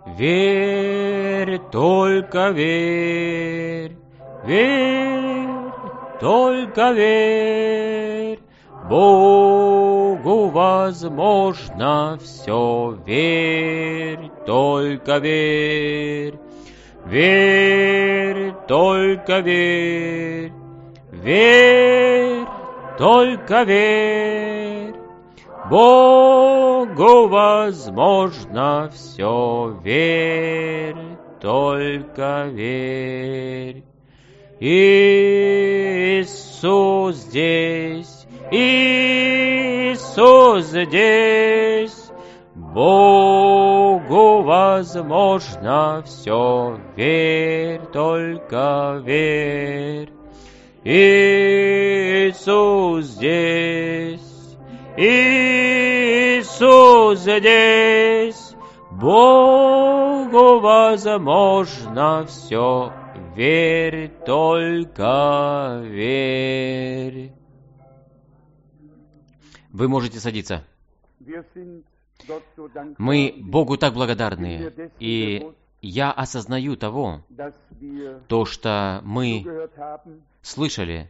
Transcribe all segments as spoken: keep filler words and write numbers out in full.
верь, только верь, верь, только верь, Богу возможно все, верь, только верь, верь, только верь, верь, только верь, Богу возможно все, верь, только верь. Иисус здесь, Иисус здесь, Богу возможно все, верь, только верь. Иисус здесь, Иисус здесь, Богу возможно все, верь, только верь. Вы можете садиться. Мы Богу так благодарны, и я осознаю того, то, что мы слышали,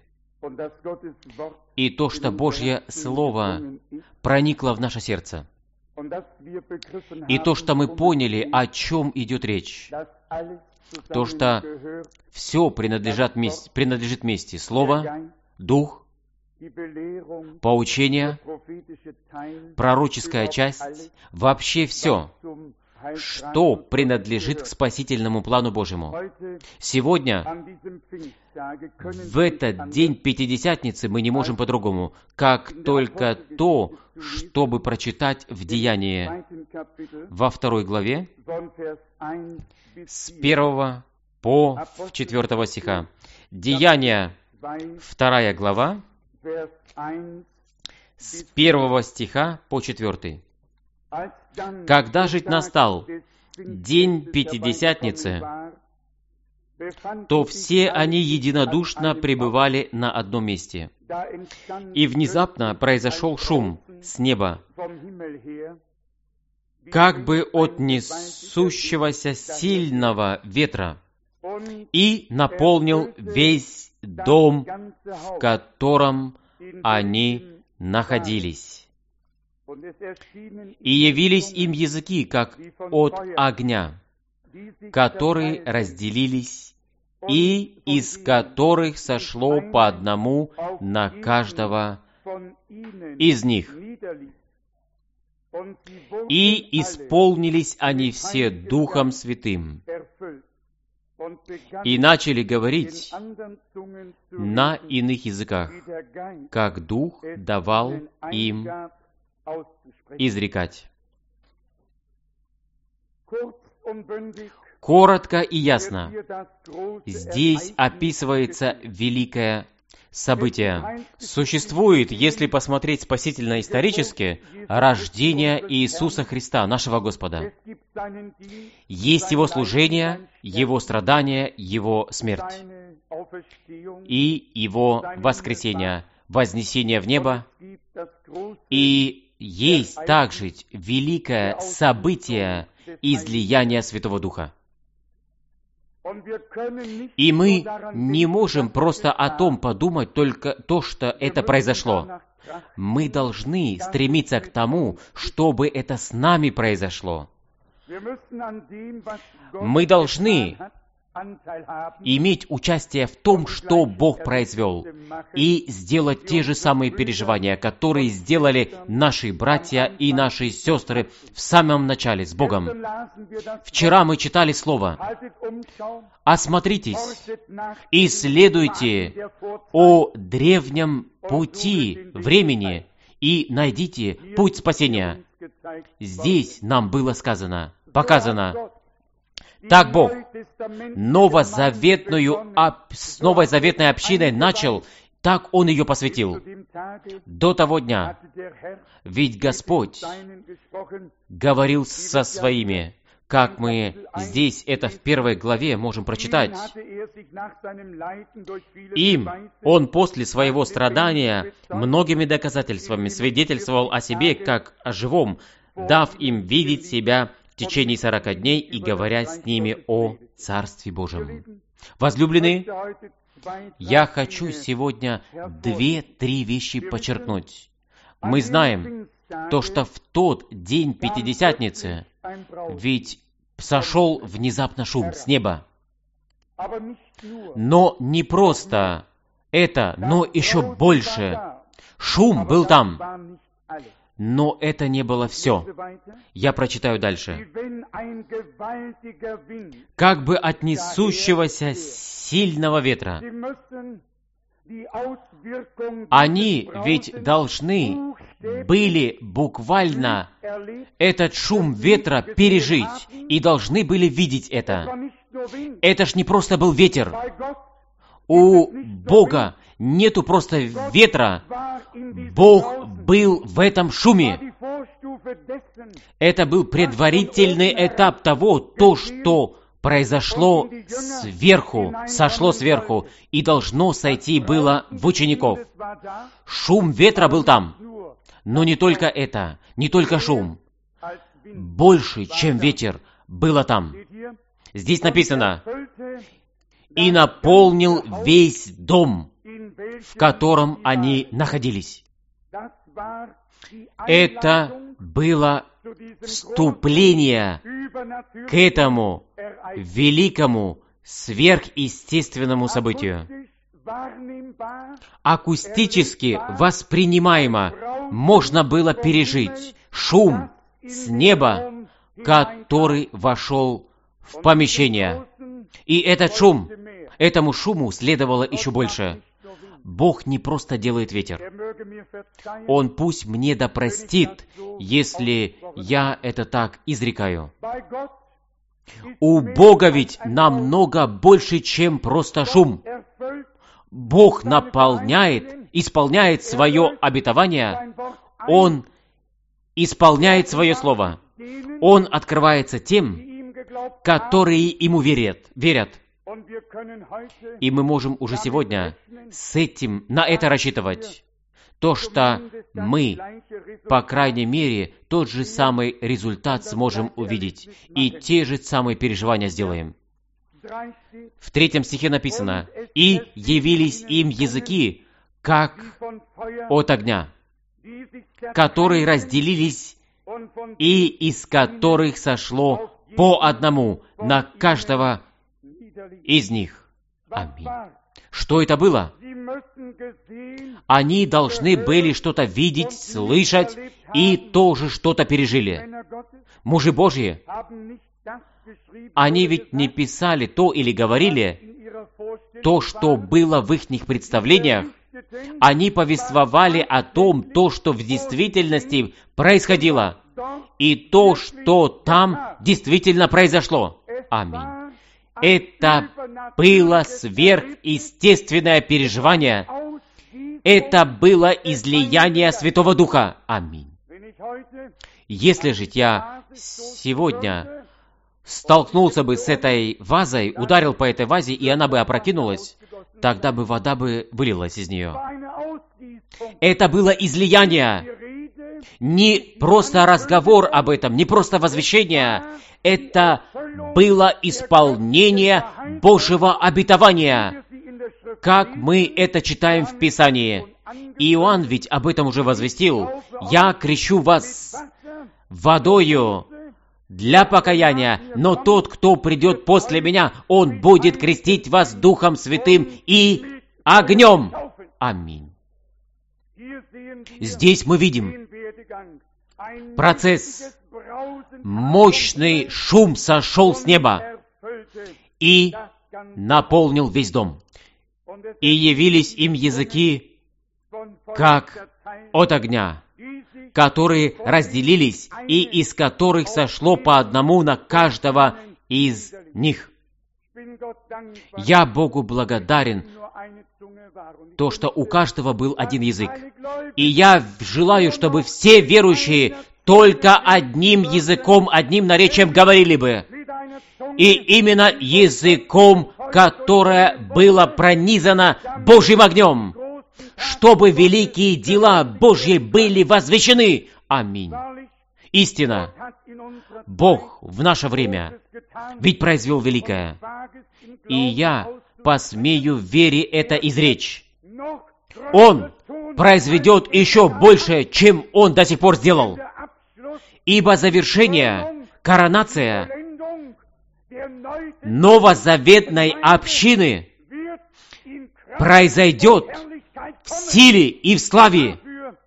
и то, что Божье Слово проникло в наше сердце, и то, что мы поняли, о чем идет речь, то, что все принадлежит вместе, принадлежит вместе. Слово, Дух, поучение, пророческая часть, вообще все, что принадлежит к спасительному плану Божьему. Сегодня, в этот день Пятидесятницы, мы не можем по-другому, как только то, чтобы прочитать в Деянии во второй главе, с первого по четвертого стиха. Деяния, вторая глава, с первого стиха по четвертый. Когда же настал день Пятидесятницы, то все они единодушно пребывали на одном месте. И внезапно произошел шум с неба, как бы от несущегося сильного ветра, и наполнил весь дом, в котором они находились. И явились им языки, как от огня, которые разделились, и из которых сошло по одному на каждого из них. И исполнились они все Духом Святым, и начали говорить на иных языках, как Дух давал им изрекать. Коротко и ясно, здесь описывается великое событие. Существует, если посмотреть спасительно-исторически, рождение Иисуса Христа, нашего Господа. Есть Его служение, Его страдания, Его смерть и Его воскресение, вознесение в небо. И есть также великое событие излияния Святого Духа. И мы не можем просто о том подумать, только то, что это произошло. Мы должны стремиться к тому, чтобы это с нами произошло. Мы должны иметь участие в том, что Бог произвел, и сделать те же самые переживания, которые сделали наши братья и наши сестры в самом начале с Богом. Вчера мы читали Слово. Осмотритесь, исследуйте о древнем пути времени и найдите путь спасения. Здесь нам было сказано, показано, так Бог новозаветную, с новой заветной общиной начал, так Он ее посвятил. До того дня. Ведь Господь говорил со своими, как мы здесь это в первой главе можем прочитать. Им Он после своего страдания многими доказательствами свидетельствовал о себе, как о живом, дав им видеть себя в течение сорока дней и говоря с ними о Царстве Божьем. Возлюбленные, я хочу сегодня две-три вещи подчеркнуть. Мы знаем то, что в тот день Пятидесятницы ведь сошел внезапно шум с неба. Но не просто это, но еще больше. Шум был там. Но это не было все. Я прочитаю дальше. Как бы от несущегося сильного ветра. Они ведь должны были буквально этот шум ветра пережить и должны были видеть это. Это ж не просто был ветер. У Бога нету просто ветра. Бог был в этом шуме. Это был предварительный этап того, то, что произошло сверху, сошло сверху, и должно сойти было в учеников. Шум ветра был там. Но не только это, не только шум. Больше, чем ветер, было там. Здесь написано: «И наполнил весь дом, в котором они находились». Это было вступление к этому великому сверхъестественному событию. Акустически воспринимаемо можно было пережить шум с неба, который вошел в помещение. И этот шум, этому шуму следовало еще больше. Бог не просто делает ветер. Он пусть мне да простит, если я это так изрекаю. У Бога ведь намного больше, чем просто шум. Бог наполняет, исполняет свое обетование. Он исполняет свое слово. Он открывается тем, которые Ему верят. верят. И мы можем уже сегодня с этим, на это рассчитывать. То, что мы, по крайней мере, тот же самый результат сможем увидеть. И те же самые переживания сделаем. В третьем стихе написано: «И явились им языки, как от огня, которые разделились, и из которых сошло по одному на каждого из них». Аминь. Что это было? Они должны были что-то видеть, слышать и тоже что-то пережили. Мужи Божьи, они ведь не писали то или говорили то, что было в их представлениях. Они повествовали о том, то, что в действительности происходило, и то, что там действительно произошло. Аминь. Это было сверхъестественное переживание. Это было излияние Святого Духа. Аминь. Если же я сегодня столкнулся бы с этой вазой, ударил по этой вазе, и она бы опрокинулась, тогда бы вода бы вылилась из нее. Это было излияние. Не просто разговор об этом, не просто возвещение. Это было исполнение Божьего обетования, как мы это читаем в Писании. Иоанн ведь об этом уже возвестил. «Я крещу вас водою для покаяния, но тот, кто придет после меня, он будет крестить вас Духом Святым и огнем». Аминь. Здесь мы видим процесс. Мощный шум сошел с неба и наполнил весь дом. И явились им языки, как от огня, которые разделились, и из которых сошло по одному на каждого из них. Я Богу благодарен, то, что у каждого был один язык. И я желаю, чтобы все верующие только одним языком, одним наречием говорили бы. И именно языком, которое было пронизано Божьим огнем, чтобы великие дела Божьи были возвещены. Аминь. Истина, Бог в наше время ведь произвел великое, и я посмею в вере это изречь. Он произведет еще больше, чем Он до сих пор сделал. Ибо завершение, коронация новозаветной общины произойдет в силе и в славе.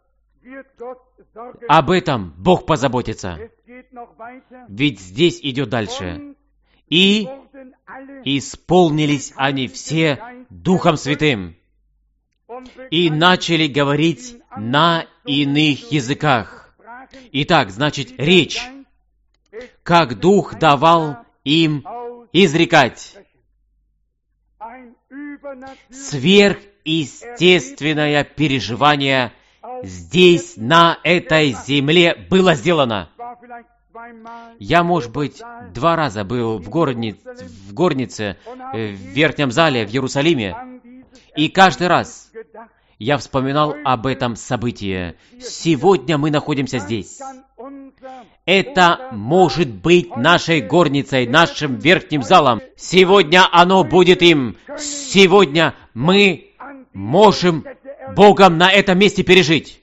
Об этом Бог позаботится. Ведь здесь идет дальше. И исполнились они все Духом Святым, и начали говорить на иных языках. Итак, значит, речь, как Дух давал им изрекать. Сверхъестественное переживание здесь, на этой земле, было сделано. Я, может быть, два раза был в, горни... в горнице, в верхнем зале в Иерусалиме, и каждый раз я вспоминал об этом событии. Сегодня мы находимся здесь. Это может быть нашей горницей, нашим верхним залом. Сегодня оно будет им. Сегодня мы можем Богом на этом месте пережить.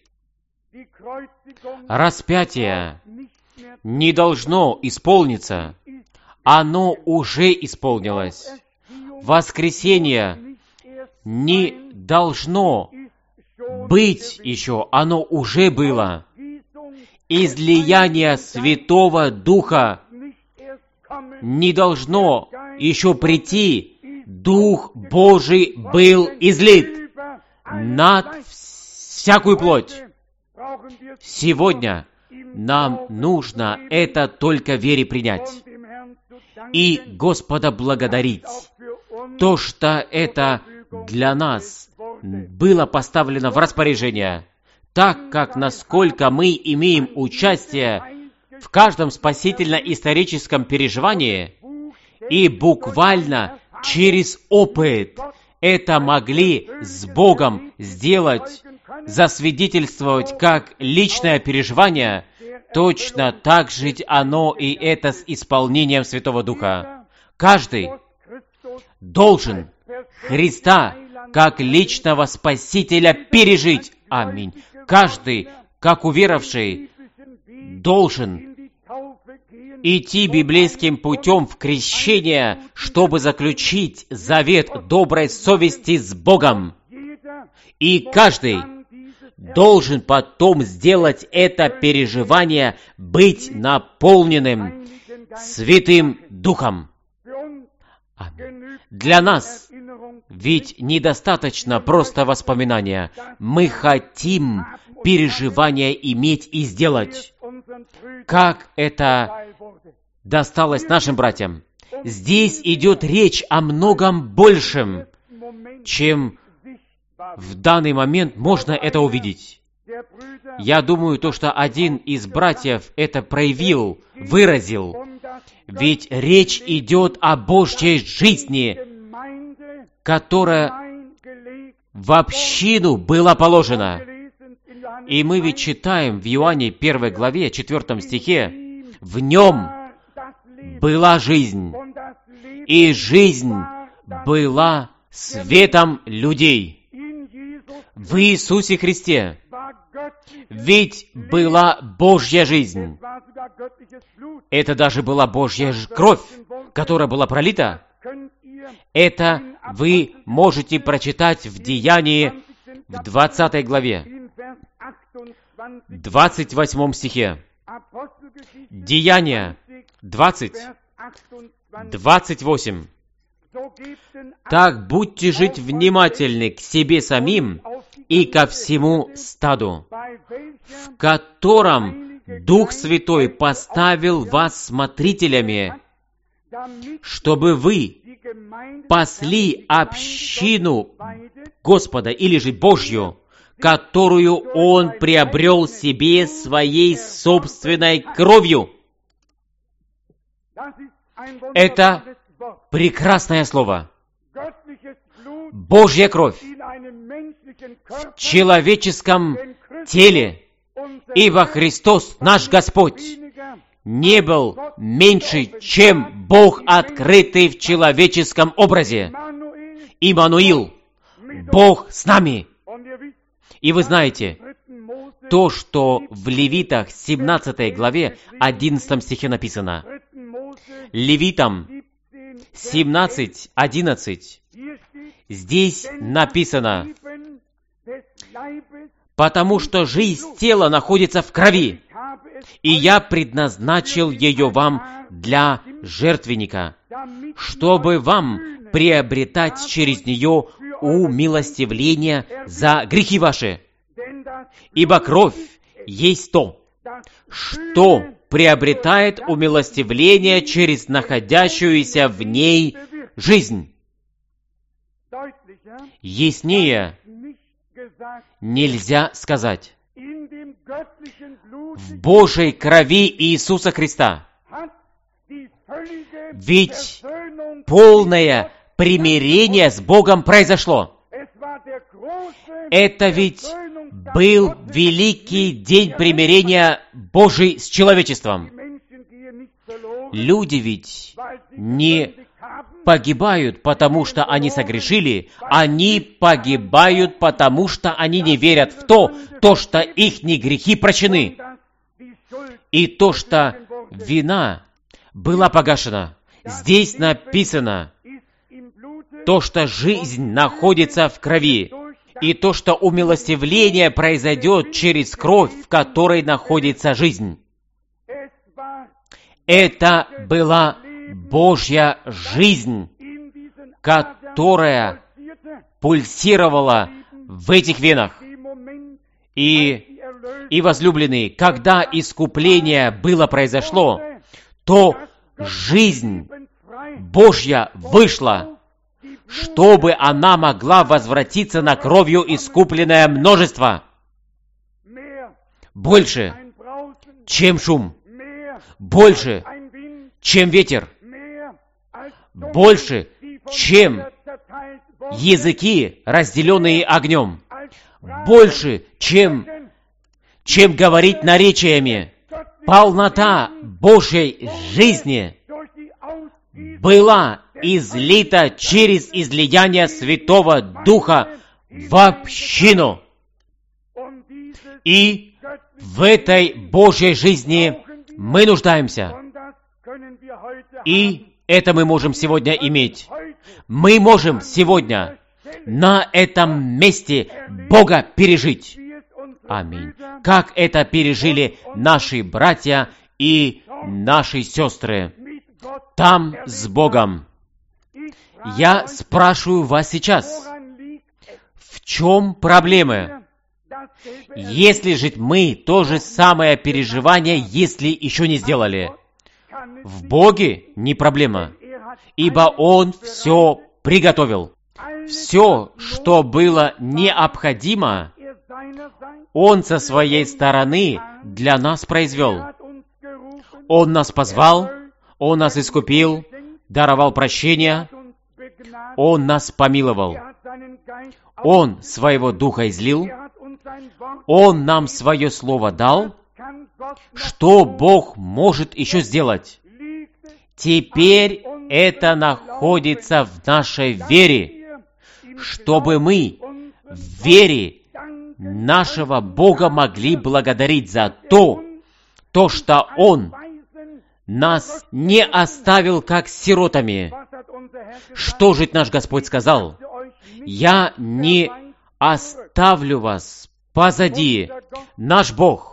Распятие не должно исполниться. Оно уже исполнилось. Воскресение не должно быть еще. Оно уже было. Излияние Святого Духа не должно еще прийти. Дух Божий был излит над всякую плоть. Сегодня нам нужно это только вере принять и Господа благодарить. То, что это для нас было поставлено в распоряжение, так как насколько мы имеем участие в каждом спасительно-историческом переживании, и буквально через опыт это могли с Богом сделать, засвидетельствовать как личное переживание, точно так же оно и это с исполнением Святого Духа. Каждый должен Христа как личного Спасителя пережить. Аминь. Каждый, как уверовавший, должен идти библейским путем в крещение, чтобы заключить завет доброй совести с Богом. И каждый должен потом сделать это переживание, быть наполненным Святым Духом. Аминь. Для нас ведь недостаточно просто воспоминания. Мы хотим переживания иметь и сделать. Как это досталось нашим братьям? Здесь идет речь о многом большем, чем в данный момент можно это увидеть. Я думаю, то, что один из братьев это проявил, выразил. Ведь речь идет о Божьей жизни, которая в общину была положена. И мы ведь читаем в Иоанне первой главе, четвёртом стихе, «В нем была жизнь, и жизнь была светом людей». В Иисусе Христе ведь была Божья жизнь. Это даже была Божья кровь, которая была пролита. Это вы можете прочитать в Деянии в двадцатой главе, двадцать восьмом стихе. Деяния двадцать, двадцать восемь. «Так будьте жить внимательны к себе самим и ко всему стаду, в котором Дух Святой поставил вас смотрителями, чтобы вы пасли общину Господа, или же Божью, которую Он приобрел себе своей собственной кровью». Это прекрасное слово. Божья кровь в человеческом теле. Ибо Христос, наш Господь, не был меньше, чем Бог, открытый в человеческом образе. Иммануил, Бог с нами. И вы знаете, то, что в Левитах семнадцатой главе одиннадцатом стихе написано. Левитам семнадцать одиннадцать. Здесь написано: «Потому что жизнь тела находится в крови, и я предназначил ее вам для жертвенника, чтобы вам приобретать через нее умилостивление за грехи ваши. Ибо кровь есть то, что приобретает умилостивление через находящуюся в ней жизнь». Яснее нельзя сказать. В Божьей крови Иисуса Христа ведь полное примирение с Богом произошло. Это ведь был великий день примирения Божий с человечеством. Люди ведь не погибают, потому что они согрешили, они погибают, потому что они не верят в то, то, что ихние грехи прощены, и то, что вина была погашена. Здесь написано то, что жизнь находится в крови, и то, что умилостивление произойдет через кровь, в которой находится жизнь. Это была Божья жизнь, которая пульсировала в этих венах. И, и возлюбленные, когда искупление было произошло, то жизнь Божья вышла, чтобы она могла возвратиться на кровью искупленное множество. Больше, чем шум. Больше, чем ветер. Больше, чем языки, разделенные огнем. Больше, чем, чем говорить наречиями. Полнота Божьей жизни была излита через излияние Святого Духа в общину. И в этой Божьей жизни мы нуждаемся. И это мы можем сегодня иметь. Мы можем сегодня на этом месте Бога пережить. Аминь. Как это пережили наши братья и наши сестры там с Богом. Я спрашиваю вас сейчас, в чем проблемы? Если же мы то же самое переживание, если еще не сделали, в Боге не проблема, ибо Он все приготовил. Все, что было необходимо, Он со своей стороны для нас произвел. Он нас позвал, Он нас искупил, даровал прощение, Он нас помиловал. Он своего Духа излил, Он нам свое Слово дал. Что Бог может еще сделать? Теперь это находится в нашей вере, чтобы мы в вере нашего Бога могли благодарить за то, то, что Он нас не оставил как сиротами. Что же наш Господь сказал? «Я не оставлю вас позади». Наш Бог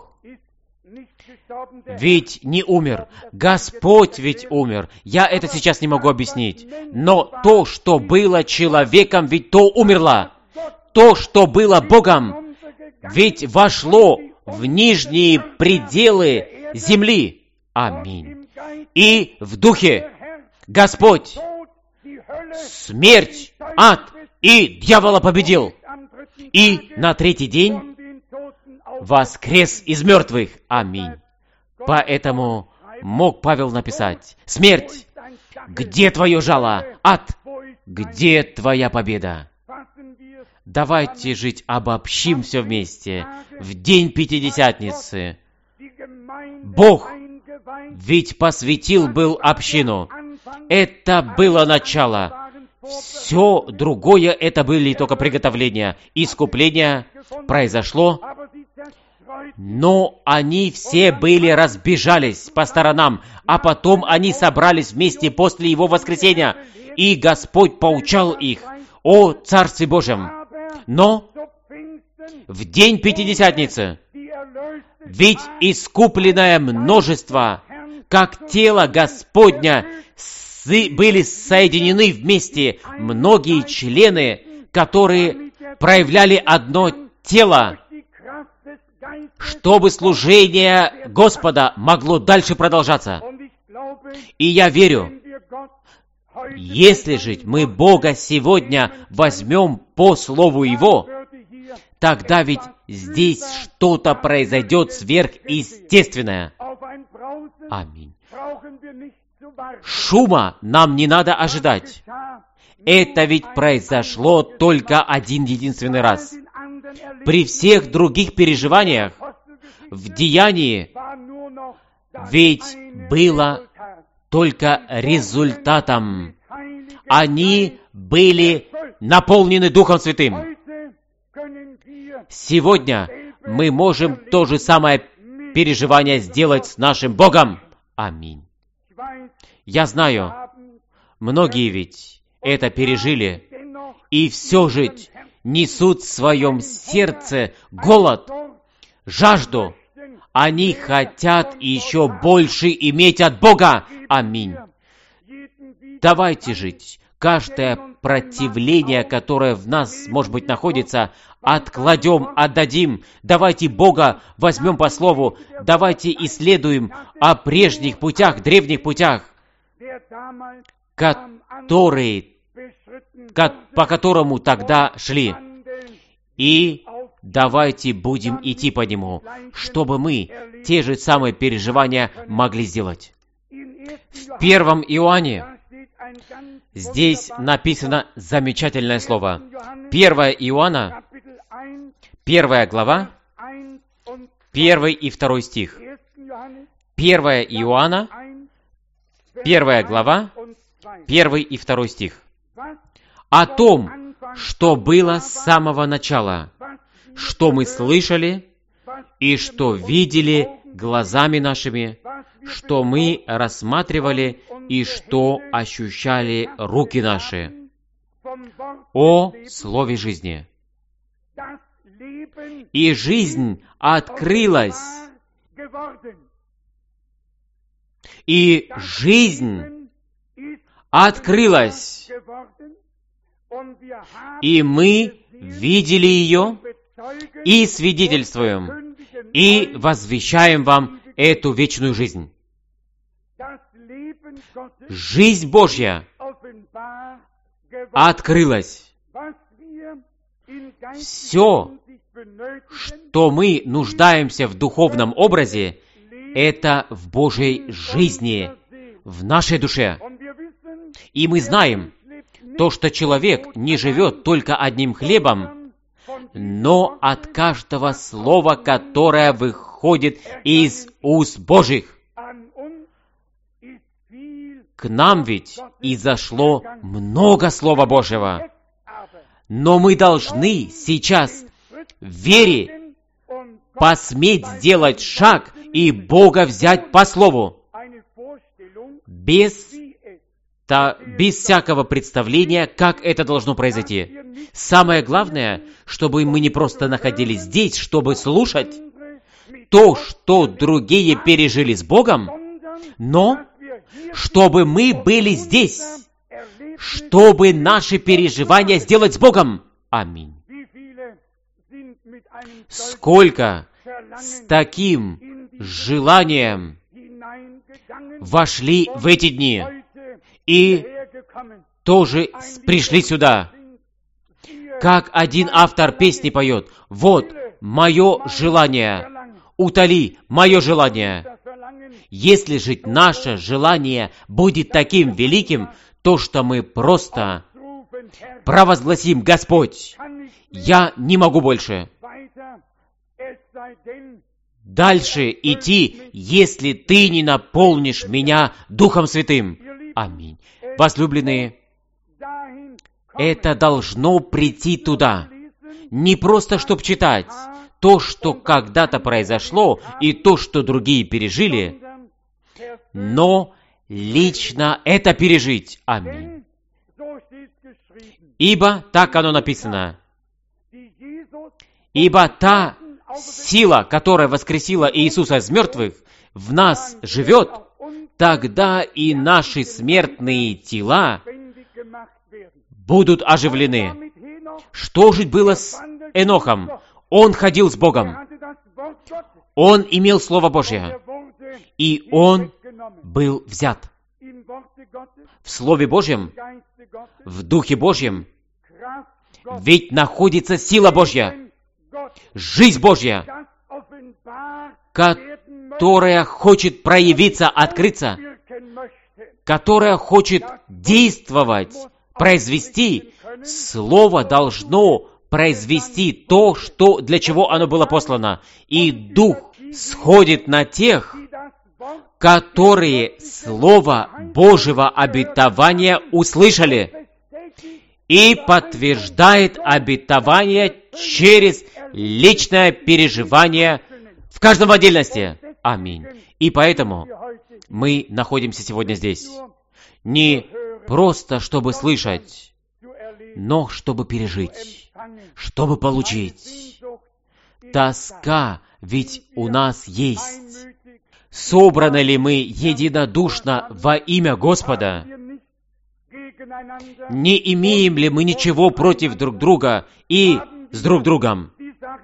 ведь не умер. Господь ведь умер. Я это сейчас не могу объяснить. Но то, что было человеком, ведь то умерло. То, что было Богом, ведь вошло в нижние пределы земли. Аминь. И в духе Господь смерть, ад и дьявола победил. И на третий день воскрес из мертвых. Аминь. Поэтому мог Павел написать: «Смерть, где твое жало? Ад, где твоя победа?» Давайте жить, обобщим все вместе. В день Пятидесятницы Бог ведь посвятил был общину. Это было начало. Все другое это были только приготовления. Искупление произошло, но они все были разбежались по сторонам, а потом они собрались вместе после Его воскресения, и Господь поучал их о Царстве Божьем. Но в день Пятидесятницы ведь искупленное множество, как тело Господня, были соединены вместе многие члены, которые проявляли одно тело, чтобы служение Господа могло дальше продолжаться. И я верю, если же мы Бога сегодня возьмем по Слову Его, тогда ведь здесь что-то произойдет сверхъестественное. Аминь. Шума нам не надо ожидать. Это ведь произошло только один единственный раз. При всех других переживаниях в деянии ведь было только результатом. Они были наполнены Духом Святым. Сегодня мы можем то же самое переживание сделать с нашим Богом. Аминь. Я знаю, многие ведь это пережили, и все же несут в своем сердце голод, жажду. Они хотят еще больше иметь от Бога. Аминь. Давайте жить. Каждое противление, которое в нас, может быть, находится, откладем, отдадим. Давайте Бога возьмем по слову. Давайте исследуем о прежних путях, древних путях, которые, по которому тогда шли. И давайте будем идти по нему, чтобы мы те же самые переживания могли сделать. В первом Иоанне здесь написано замечательное слово. первое Иоанна, первая глава, первый и второй стих. первое Иоанна, первая глава, первый и второй стих. О том, что было с самого начала, что мы слышали и что видели глазами нашими, что мы рассматривали и что ощущали руки наши. О Слове жизни. И жизнь открылась. И жизнь открылась. И мы видели ее и свидетельствуем, и возвещаем вам эту вечную жизнь. Жизнь Божья открылась. Все, что мы нуждаемся в духовном образе, это в Божьей жизни, в нашей душе. И мы знаем, то, что человек не живет только одним хлебом, но от каждого слова, которое выходит из уст Божьих. К нам ведь изошло много Слова Божьего, но мы должны сейчас в вере посметь сделать шаг и Бога взять по Слову, без, та, без всякого представления, как это должно произойти. Самое главное, чтобы мы не просто находились здесь, чтобы слушать то, что другие пережили с Богом, но чтобы мы были здесь, чтобы наши переживания сделать с Богом. Аминь. Сколько с таким желанием вошли в эти дни и тоже пришли сюда. Как один автор песни поет: «Вот мое желание, утоли мое желание». Если же наше желание будет таким великим, то что мы просто провозгласим: «Господь, я не могу больше дальше идти, если ты не наполнишь меня Духом Святым. Аминь. Возлюбленные, это должно прийти туда. Не просто, чтобы читать то, что когда-то произошло, и то, что другие пережили, но лично это пережить. Аминь. Ибо так оно написано. Ибо та сила, которая воскресила Иисуса из мертвых, в нас живет, тогда и наши смертные тела будут оживлены. Что же было с Энохом? Он ходил с Богом. Он имел Слово Божье. И он был взят. В Слове Божьем, в Духе Божьем, ведь находится сила Божья, жизнь Божья, которая хочет проявиться, открыться, которая хочет действовать, произвести. Слово должно произвести то, что, для чего оно было послано. И Дух сходит на тех, которые Слово Божьего обетования услышали, и подтверждает обетование через личное переживание в каждом в отдельности. Аминь. И поэтому мы находимся сегодня здесь не просто, чтобы слышать, но чтобы пережить, чтобы получить. Тоска ведь у нас есть. Собраны ли мы единодушно во имя Господа? Не имеем ли мы ничего против друг друга и с друг другом?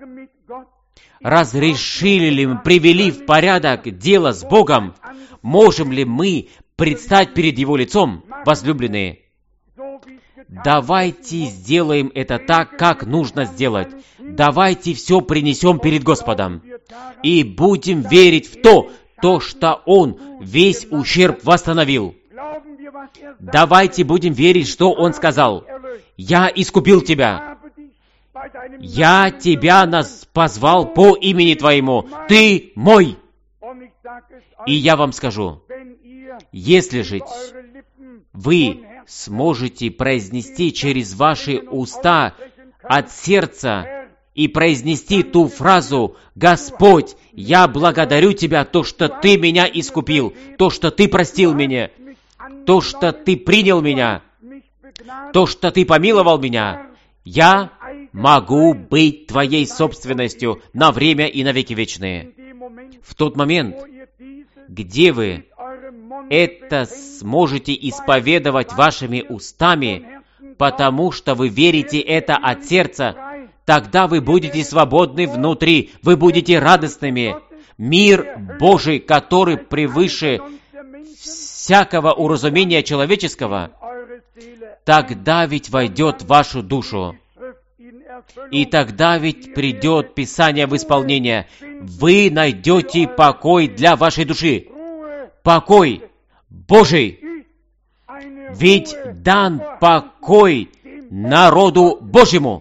Разрешили ли мы, привели в порядок дело с Богом? Можем ли мы предстать перед Его лицом, возлюбленные? Давайте сделаем это так, как нужно сделать. Давайте все принесем перед Господом. И будем верить в то, то, что Он весь ущерб восстановил. Давайте будем верить, что Он сказал. «Я искупил тебя. Я тебя нас позвал по имени Твоему. Ты мой». И я вам скажу, если же вы сможете произнести через ваши уста от сердца и произнести ту фразу: «Господь, я благодарю Тебя, то, что Ты меня искупил, то, что Ты простил меня, то, что Ты принял меня, то, что Ты помиловал меня, я могу быть Твоей собственностью на время и на веки вечные». В тот момент, где вы это сможете исповедовать вашими устами, потому что вы верите это от сердца, тогда вы будете свободны внутри, вы будете радостными. Мир Божий, который превыше всякого уразумения человеческого, тогда ведь войдет в вашу душу. И тогда ведь придет Писание в исполнение. Вы найдете покой для вашей души. Покой Божий. Ведь дан покой народу Божьему.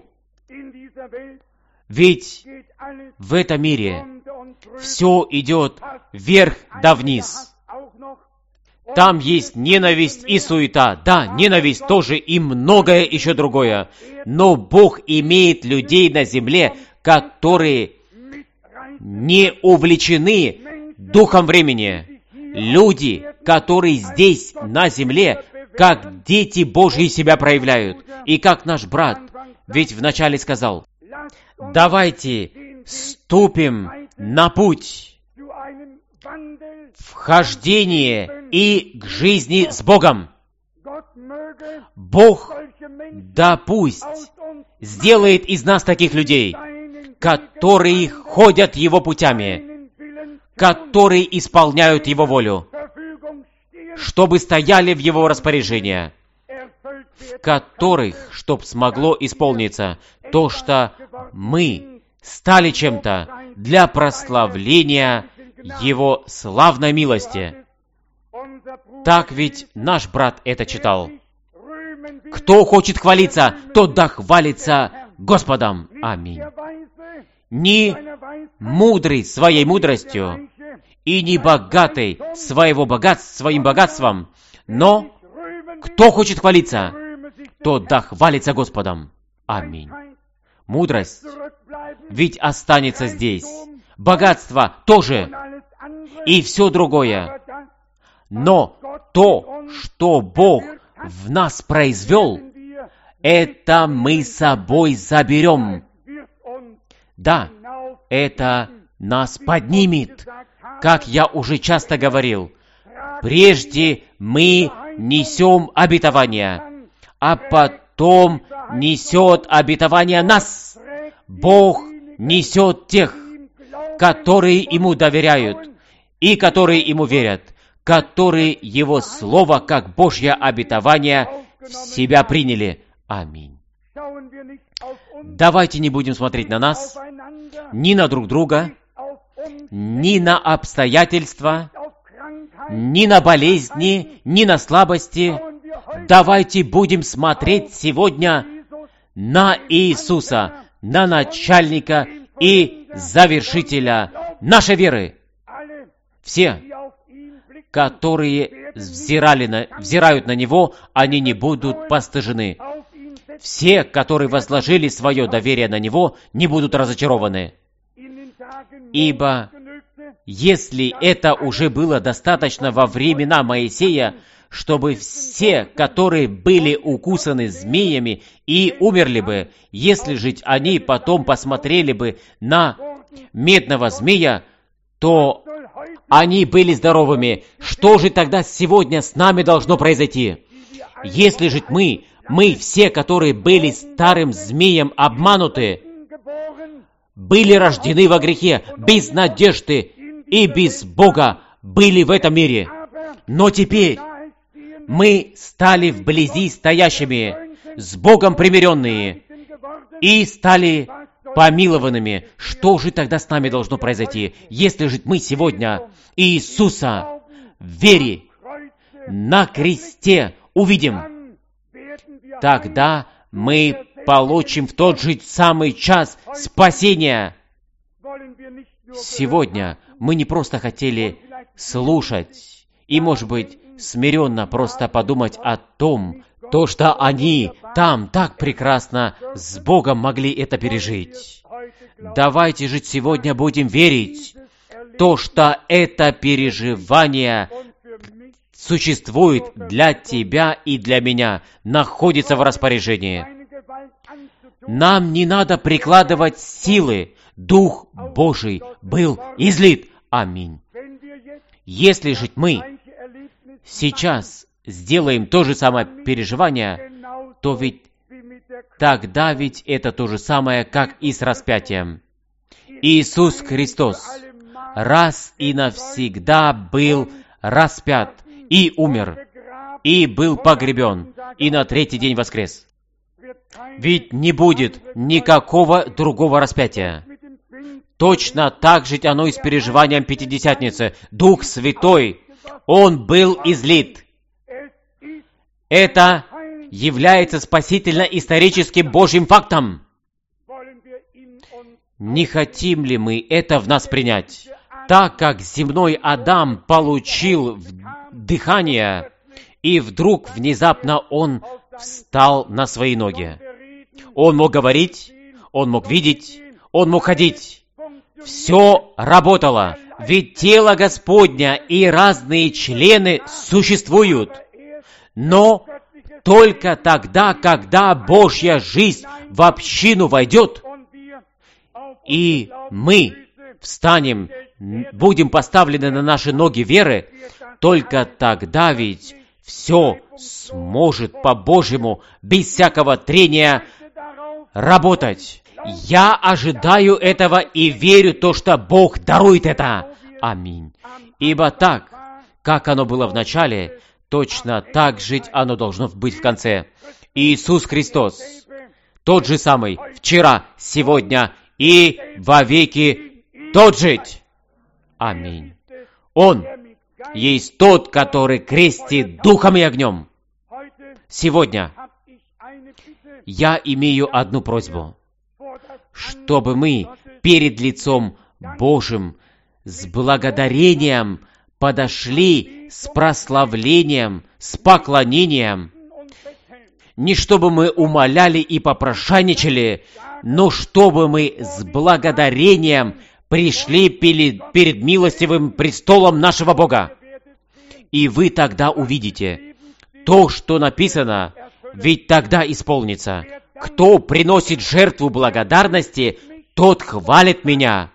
Ведь в этом мире все идет вверх да вниз. Там есть ненависть и суета. Да, ненависть тоже и многое еще другое. Но Бог имеет людей на земле, которые не увлечены духом времени. Люди, которые здесь, на земле, как дети Божьи себя проявляют. И как наш брат ведь вначале сказал: давайте ступим на путь вхождения и к жизни с Богом. Бог, да пусть, сделает из нас таких людей, которые ходят Его путями, которые исполняют Его волю, чтобы стояли в Его распоряжении, в которых, чтоб смогло исполниться то, что мы стали чем-то для прославления Его славной милости. Так ведь наш брат это читал. Кто хочет хвалиться, тот да хвалится Господом. Аминь. Не мудрый своей мудростью и не богатый своего богатств, своим богатством, но кто хочет хвалиться, тот да хвалится Господом. Аминь. Мудрость ведь останется здесь. Богатство тоже. И все другое. Но то, что Бог в нас произвел, это мы с собой заберем. Да, это нас поднимет. Как я уже часто говорил, прежде мы несем обетование, а потом несет обетование нас. Бог несет тех, которые Ему доверяют и которые Ему верят, которые Его Слово, как Божье обетование, в себя приняли. Аминь. Давайте не будем смотреть на нас, ни на друг друга, ни на обстоятельства, ни на болезни, ни на слабости. Давайте будем смотреть сегодня на Иисуса, на начальника и завершителя нашей веры. Все, которые взирали на, взирают на Него, они не будут постыжены. Все, которые возложили свое доверие на Него, не будут разочарованы. Ибо если это уже было достаточно во времена Моисея, чтобы все, которые были укусаны змеями и умерли бы, если же они потом посмотрели бы на медного змея, то они были здоровыми. Что же тогда сегодня с нами должно произойти? Если же мы, мы все, которые были старым змеем обмануты, были рождены во грехе, без надежды и без Бога, были в этом мире. Но теперь мы стали вблизи стоящими, с Богом примиренные, и стали помилованными. Что же тогда с нами должно произойти, если же мы сегодня Иисуса в вере на кресте увидим? Тогда мы получим в тот же самый час спасения. Сегодня мы не просто хотели слушать и, может быть, смиренно просто подумать о том, то, что они там так прекрасно с Богом могли это пережить. Давайте же сегодня будем верить, то, что это переживание существует для тебя и для меня, находится в распоряжении. Нам не надо прикладывать силы. Дух Божий был излит. Аминь. Если же мы сейчас сделаем то же самое переживание, то ведь тогда ведь это то же самое, как и с распятием. Иисус Христос раз и навсегда был распят и умер, и был погребен, и на третий день воскрес. Ведь не будет никакого другого распятия. Точно так же оно и с переживанием Пятидесятницы. Дух Святой, Он был излит. Это является спасительно-историческим Божьим фактом. Не хотим ли мы это в нас принять? Так как земной Адам получил дыхание, и вдруг внезапно он встал на свои ноги. Он мог говорить, он мог видеть, он мог ходить. Все работало, ведь тело Господня и разные члены существуют. Но только тогда, когда Божья жизнь в общину войдет, и мы встанем, будем поставлены на наши ноги веры, только тогда ведь все сможет по-божьему, без всякого трения, работать. Я ожидаю этого и верю то, что Бог дарует это. Аминь. Ибо так, как оно было в начале, точно так же оно должно быть в конце. Иисус Христос, тот же самый, вчера, сегодня и вовеки тот же. Аминь. Он есть тот, который крестит духом и огнем. Сегодня я имею одну просьбу. чтобы мы перед лицом Божьим с благодарением подошли с прославлением, с поклонением, не чтобы мы умоляли и попрошайничали, но чтобы мы с благодарением пришли перед, перед милостивым престолом нашего Бога. И вы тогда увидите то, что написано, ведь тогда исполнится. Кто приносит жертву благодарности, тот хвалит меня.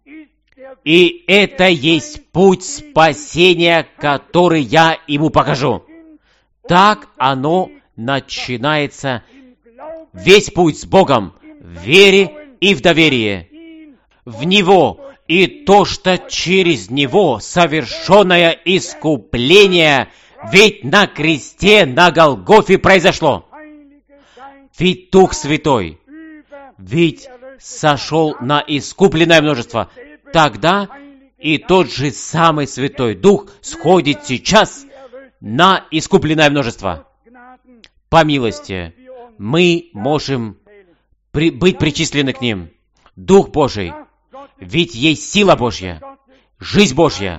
И это есть путь спасения, который я ему покажу. Так оно начинается, весь путь с Богом, в вере и в доверии. В Него и то, что через Него совершенное искупление ведь на кресте на Голгофе произошло. Ведь Дух Святой ведь сошел на искупленное множество. Тогда и тот же самый Святой Дух сходит сейчас на искупленное множество. По милости мы можем при, быть причислены к ним. Дух Божий, ведь есть сила Божья, жизнь Божья.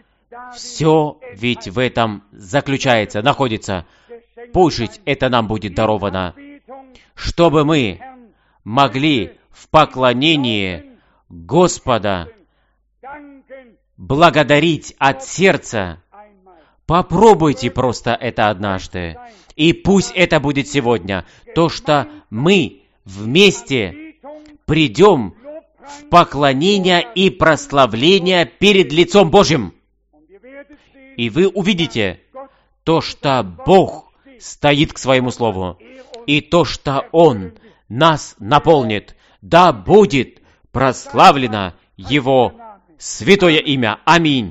Все ведь в этом заключается, находится. Пусть это нам будет даровано, чтобы мы могли в поклонении Господа благодарить от сердца. Попробуйте просто это однажды. И пусть это будет сегодня. То, что мы вместе придем в поклонение и прославление перед лицом Божьим. И вы увидите то, что Бог стоит к своему слову. И то, что Он нас наполнит. Да будет прославлено Его святое имя. Аминь.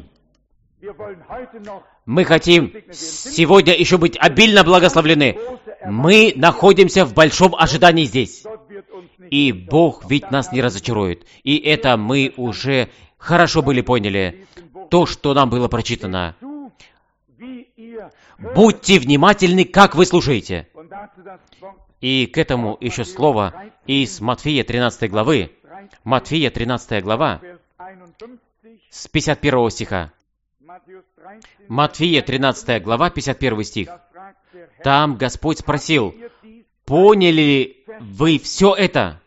Мы хотим сегодня еще быть обильно благословлены. Мы находимся в большом ожидании здесь. И Бог ведь нас не разочарует. И это мы уже хорошо были поняли. То, что нам было прочитано. Будьте внимательны, как вы слушаете. И к этому еще слово из Матфея тринадцатой главы. Матфея тринадцатая глава с пятьдесят первого стиха. Матфея тринадцатая глава, пятьдесят первый стих. Там Господь спросил: поняли ли вы все это?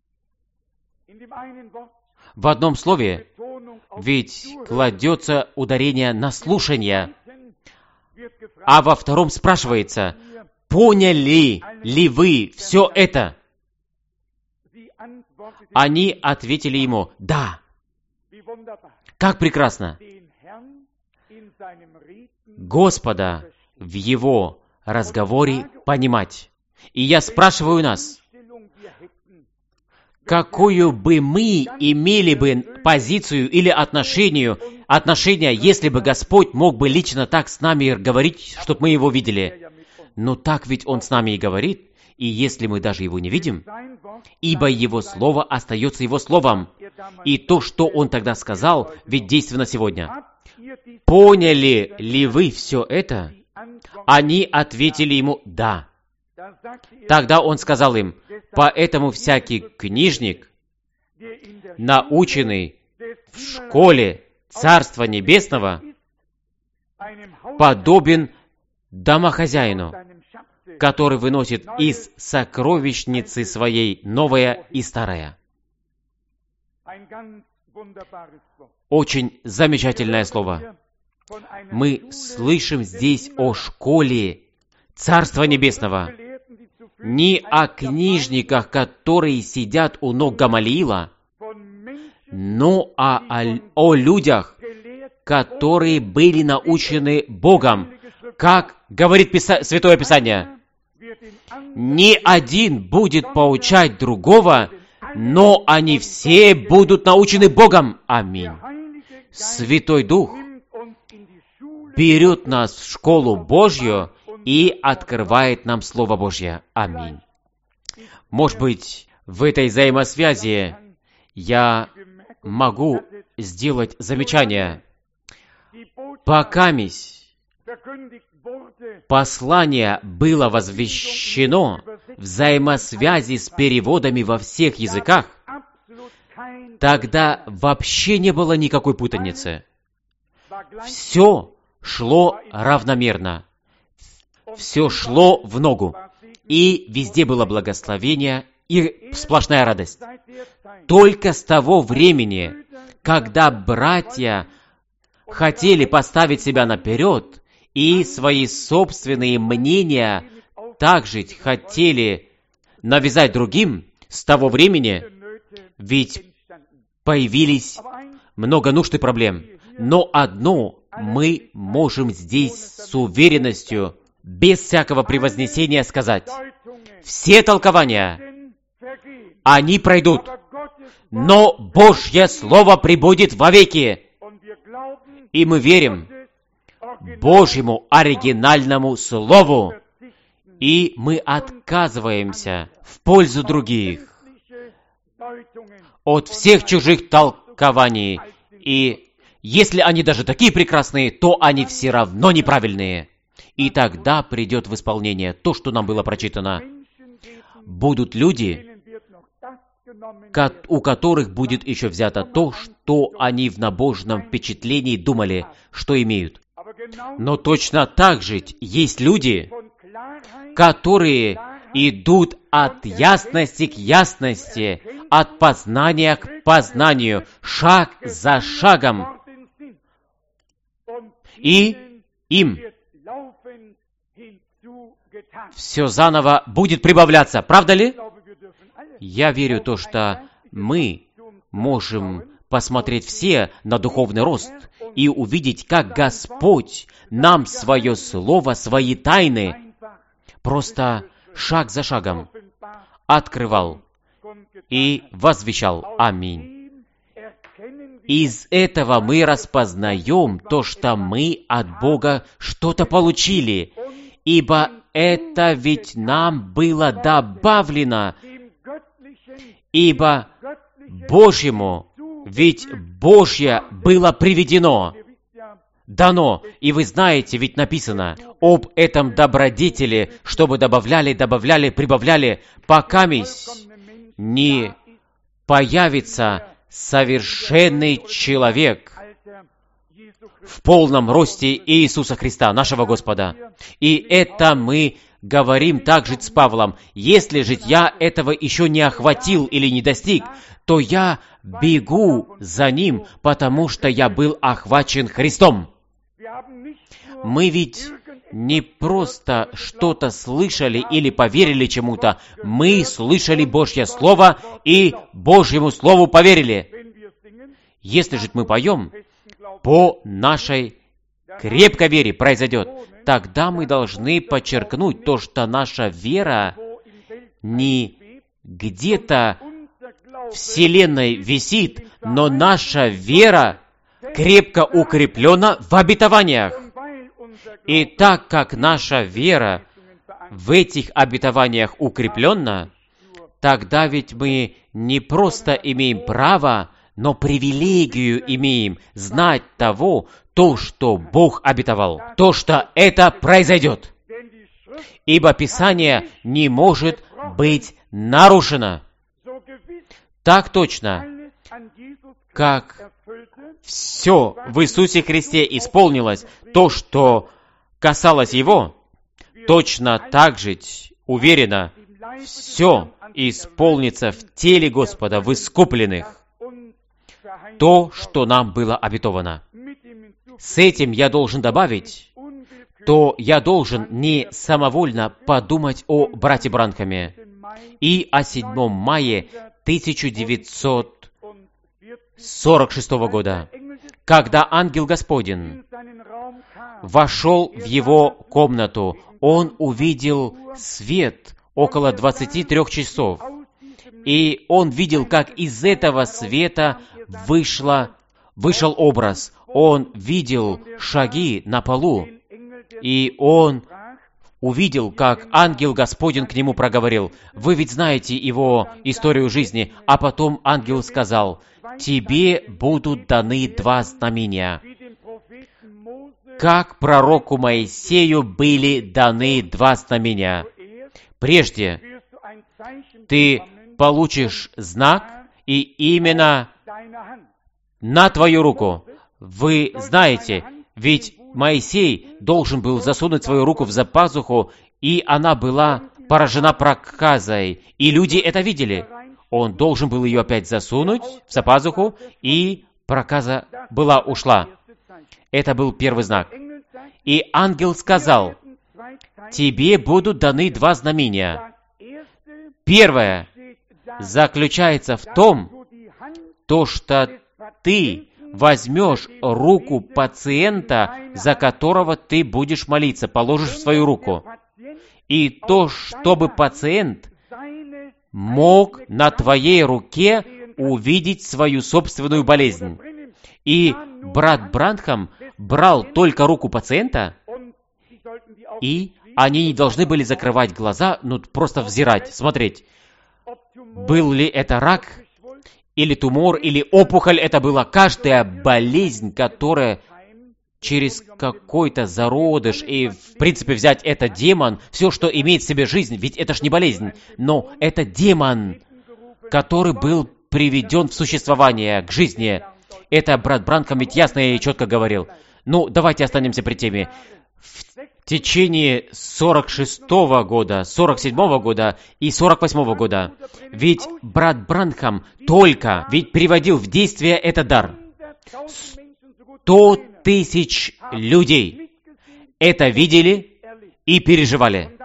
В одном слове ведь кладется ударение на слушание, а во втором спрашивается: поняли ли вы все это? Они ответили ему: да. Как прекрасно! Господа в Его разговоре понимать. И я спрашиваю нас, какую бы мы имели бы позицию или отношение, отношение, если бы Господь мог бы лично так с нами говорить, чтобы мы Его видели. Но так ведь Он с нами и говорит, и если мы даже Его не видим, ибо Его Слово остается Его Словом, и то, что Он тогда сказал, ведь действенно сегодня. Поняли ли вы все это? Они ответили ему: да. Тогда Он сказал им: поэтому всякий книжник, наученный в школе Царства Небесного, подобен домохозяину, который выносит из сокровищницы своей новое и старое. Очень замечательное слово. Мы слышим здесь о школе Царства Небесного, не о книжниках, которые сидят у ног Гамалиила, но о, о, о людях, которые были научены Богом. Как говорит Писа- Святое Писание, ни один будет поучать другого, но они все будут научены Богом. Аминь. Святой Дух берет нас в школу Божью и открывает нам Слово Божье. Аминь. Может быть, в этой взаимосвязи я могу сделать замечание. Покамись послание было возвещено в взаимосвязи с переводами во всех языках, тогда вообще не было никакой путаницы. Все шло равномерно. Все шло в ногу. И везде было благословение и сплошная радость. Только с того времени, когда братья хотели поставить себя наперед и свои собственные мнения также хотели навязать другим, с того времени ведь появились много нужд и проблем. Но одно мы можем здесь с уверенностью, без всякого превознесения сказать. Все толкования, они пройдут, но Божье Слово пребудет вовеки. И мы верим Божьему оригинальному Слову, и мы отказываемся в пользу других от всех чужих толкований. И если они даже такие прекрасные, то они все равно неправильные. И тогда придет в исполнение то, что нам было прочитано. Будут люди, у которых будет еще взято то, что они в набожном впечатлении думали, что имеют. Но точно так же есть люди, которые идут от ясности к ясности, от познания к познанию, шаг за шагом. И им все заново будет прибавляться. Правда ли? Я верю в то, что мы можем посмотреть все на духовный рост и увидеть, как Господь нам свое слово, свои тайны просто шаг за шагом открывал и возвещал. Аминь. Из этого мы распознаем то, что мы от Бога что-то получили, ибо это ведь нам было добавлено, ибо Божьему ведь Божье было приведено, дано. И вы знаете, ведь написано об этом добродетеле, чтобы добавляли, добавляли, прибавляли, пока не появится совершенный человек в полном росте Иисуса Христа, нашего Господа. И это мы говорим также с Павлом. Если же я этого еще не охватил или не достиг, то я бегу за Ним, потому что я был охвачен Христом. Мы ведь не просто что-то слышали или поверили чему-то. Мы слышали Божье Слово и Божьему Слову поверили. Если же мы поем, по нашей крепкой вере произойдет, тогда мы должны подчеркнуть то, что наша вера не где-то в вселенной висит, но наша вера крепко укреплена в обетованиях. И так как наша вера в этих обетованиях укреплена, тогда ведь мы не просто имеем право, но привилегию имеем знать того, то, что Бог обетовал, то, что это произойдет. Ибо Писание не может быть нарушено. Так точно, как все в Иисусе Христе исполнилось, то, что касалось Его, точно так же, уверенно, все исполнится в теле Господа, в искупленных, то, что нам было обетовано. С этим я должен добавить, то я должен не самовольно подумать о брате Бранхаме и о седьмом мая тысяча девятьсот сорок шестого года, когда ангел Господень вошел в его комнату, он увидел свет около двадцати трех часов, и он видел, как из этого света вышло, вышел образ. Он видел шаги на полу, и он увидел, как ангел Господень к нему проговорил. Вы ведь знаете его историю жизни. А потом ангел сказал: «Тебе будут даны два знамения». Как пророку Моисею были даны два знамения. Прежде ты получишь знак, и именно на твою руку. Вы знаете, ведь Моисей должен был засунуть свою руку в запазуху, и она была поражена проказой, и люди это видели. Он должен был ее опять засунуть в запазуху, и проказа была ушла. Это был первый знак. И ангел сказал: тебе будут даны два знамения. Первое заключается в том, то, что ты возьмешь руку пациента, за которого ты будешь молиться, положишь в свою руку. И то, чтобы пациент мог на твоей руке увидеть свою собственную болезнь. И брат Бранхам брал только руку пациента, и они не должны были закрывать глаза, ну просто взирать, смотреть. Был ли это рак, или тумор, или опухоль, это была каждая болезнь, которая через какой-то зародыш, и в принципе взять это демон, все, что имеет в себе жизнь, ведь это ж не болезнь, но это демон, который был приведен в существование, к жизни. Это брат Бранхам ведь ясно и четко говорил. Ну, давайте останемся при теме. В течение сорок шестого года, сорок седьмого года и сорок восьмого года, ведь брат Бранхам только ведь приводил в действие этот дар. Сто тысяч людей это видели и переживали.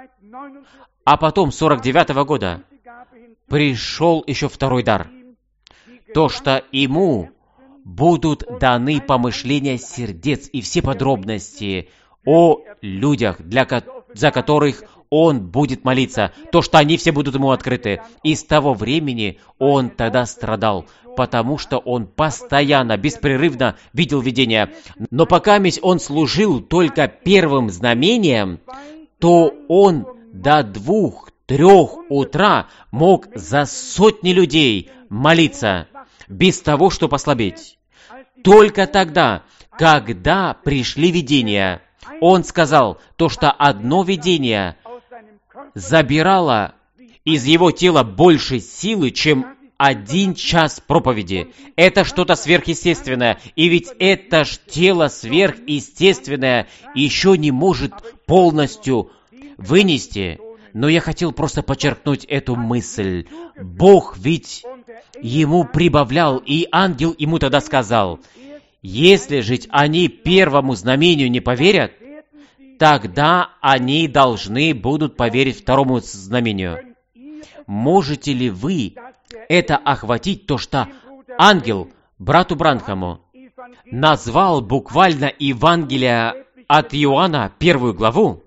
А потом, сорок девятого года, пришел еще второй дар. То, что ему будут даны помышления сердец и все подробности о людях, для, за которых он будет молиться. То, что они все будут ему открыты. И с того времени он тогда страдал, потому что он постоянно, беспрерывно видел видения. Но пока он служил только первым знамением, то он до двух-трех утра мог за сотни людей молиться, без того, чтобы послабеть. Только тогда, когда пришли видения, он сказал, то, что одно видение забирало из его тела больше силы, чем один час проповеди. Это что-то сверхъестественное. И ведь это ж тело сверхъестественное еще не может полностью вынести. Но я хотел просто подчеркнуть эту мысль. Бог ведь ему прибавлял, и ангел ему тогда сказал: если же они первому знамению не поверят, тогда они должны будут поверить второму знамению. Можете ли вы это охватить, то, что ангел брату Бранхаму назвал буквально Евангелие от Иоанна, первую главу,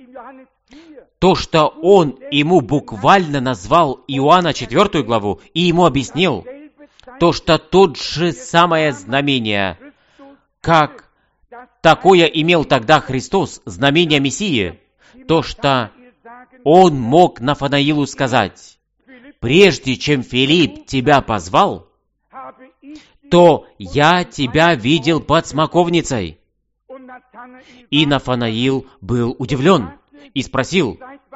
то, что он ему буквально назвал Иоанна, четвертую главу, и ему объяснил, то, что тот же самое знамение, как такое имел тогда Христос, знамение Мессии, то, что он мог Нафанаилу сказать: прежде чем Филипп тебя позвал, то я тебя видел под смоковницей. И Нафанаил был удивлен и спросил: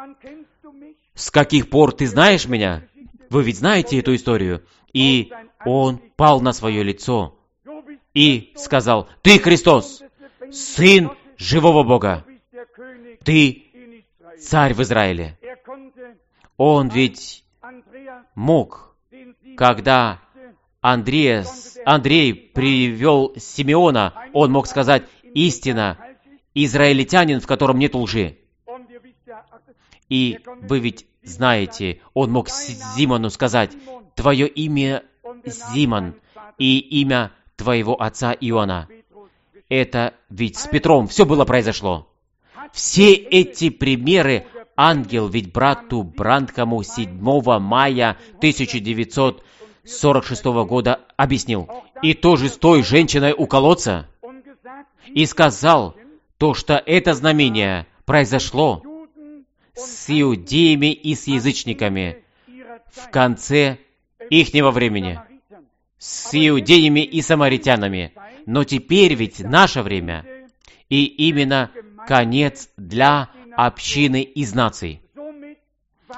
с каких пор ты знаешь меня? Вы ведь знаете эту историю. И он пал на свое лицо и сказал: ты Христос, Сын живого Бога. Ты царь в Израиле. Он ведь мог, когда Андрея, Андрей привел Симеона, он мог сказать: истина, израильтянин, в котором нет лжи. И вы ведь знаете, он мог Симону сказать: твое имя Симон и имя твоего отца Иоанна. Это ведь с Петром все было произошло. Все эти примеры ангел ведь брату Бранхаму седьмого мая тысяча девятьсот сорок шестого года объяснил. И тоже с той женщиной у колодца. И сказал то, что это знамение произошло с иудеями и с язычниками в конце ихнего времени, с иудеями и самаритянами. Но теперь ведь наше время, и именно конец для общины из наций.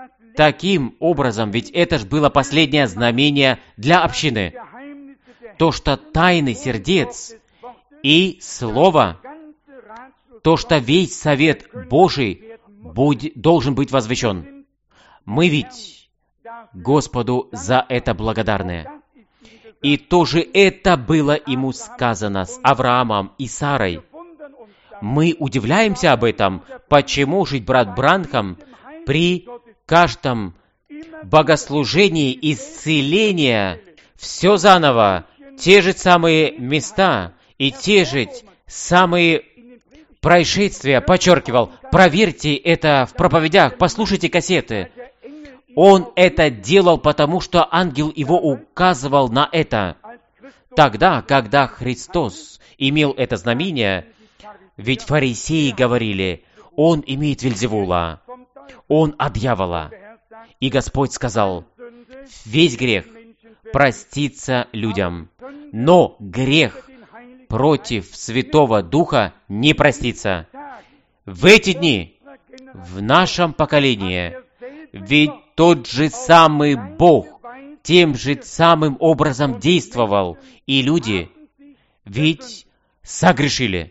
таким образом, ведь это же было последнее знамение для общины, то, что тайны сердец и Слово, то, что весь совет Божий будь, должен быть возвещен. Мы ведь Господу за это благодарны. И тоже это было ему сказано с Авраамом и Сарой. Мы удивляемся об этом, почему же брат Бранхам при каждом богослужении исцеления все заново, те же самые места и те же самые происшествия подчеркивал. Проверьте это в проповедях, послушайте кассеты. Он это делал, потому что ангел его указывал на это. Тогда, когда Христос имел это знамение, ведь фарисеи говорили, он имеет Вельзевула, он от дьявола. И Господь сказал, весь грех простится людям, но грех против Святого Духа не простится. В эти дни, в нашем поколении, ведь тот же самый Бог тем же самым образом действовал, и люди ведь согрешили.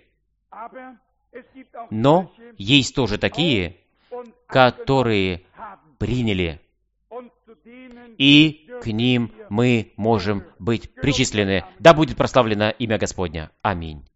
Но есть тоже такие, которые приняли, и к ним мы можем быть причислены. Да будет прославлено имя Господня. Аминь.